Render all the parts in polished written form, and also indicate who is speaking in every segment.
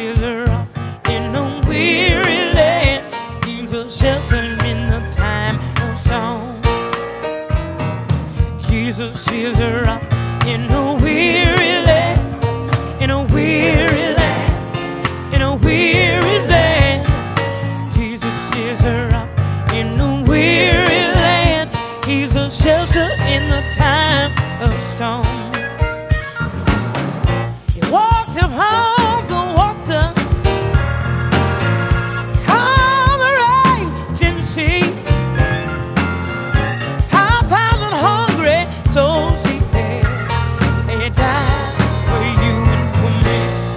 Speaker 1: is a rock in a weary land. He's a shelter in the time of storm. Jesus is a rock in a weary land, in a weary land, in a weary land. Jesus is a rock in a weary land. He's a shelter in the time of storm. He walked upon the water, calm the raging sea. 5,000 hungry souls he fed. He died for you and for me.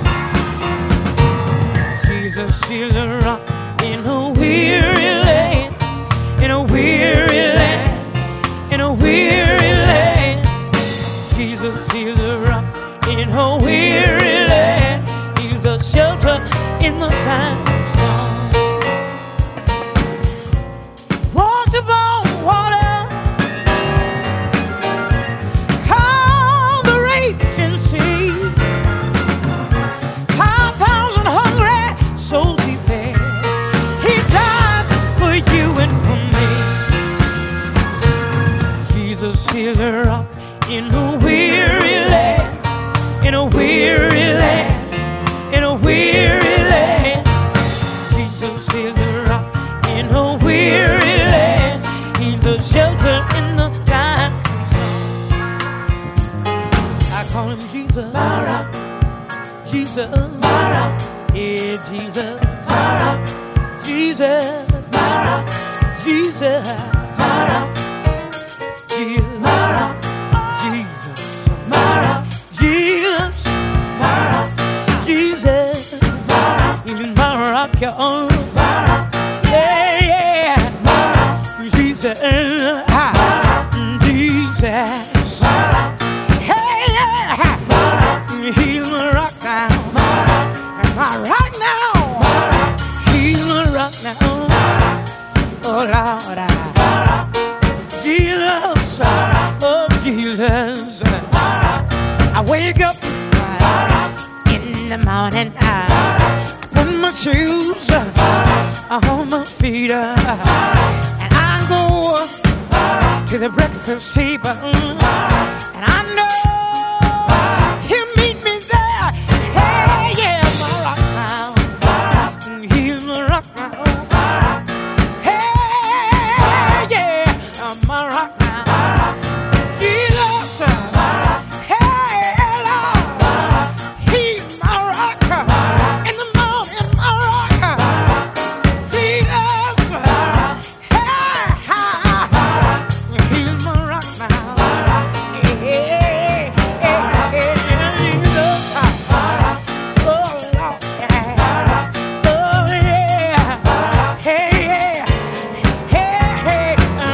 Speaker 1: Jesus is a rock in a weary land, in a weary land, in a weary land. Jesus is a rock in a weary land. He's a shelter in the time of storm. Walked upon water, calm the raging sea. 5,000 hungry souls he fed. He died for you and for me. Jesus is a rock in a weary land, in a weary land, in a weary land. Jesus is a rock in a weary land. He's a shelter in the time of storm. I call him Jesus, my rock. Jesus, my rock. Yeah, Jesus, my rock. Jesus, my rock. Jesus, my rock. Jesus, my rock. Jesus, my rock. Jesus, my rock. Jesus, my rock. He's my rock, your own. My rock. Yeah, yeah. My rock. Jesus, Jesus, my rock. Hey, yeah. My rock. He's my rock now. My rock. My rock now. My rock. He's my rock now. Oh Lord, Jesus, oh Jesus. I wake up in the morning, I put my shoes on my feet, and I go to the breakfast table, and I know he'll meet me there. Hey, yeah, my rock now. He's my rock now. Hey, yeah, my rock now. Jesus, hey, Lord, he's my rock. In the morning, my rock. Jesus, hey, he's my rock now. Hey, Jesus, oh Lord, yeah. Oh yeah, hey, yeah. Hey,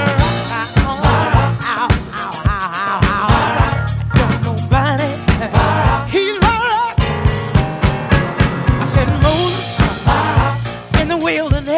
Speaker 1: don't nobody, he's my rock. I said Moses in the wilderness.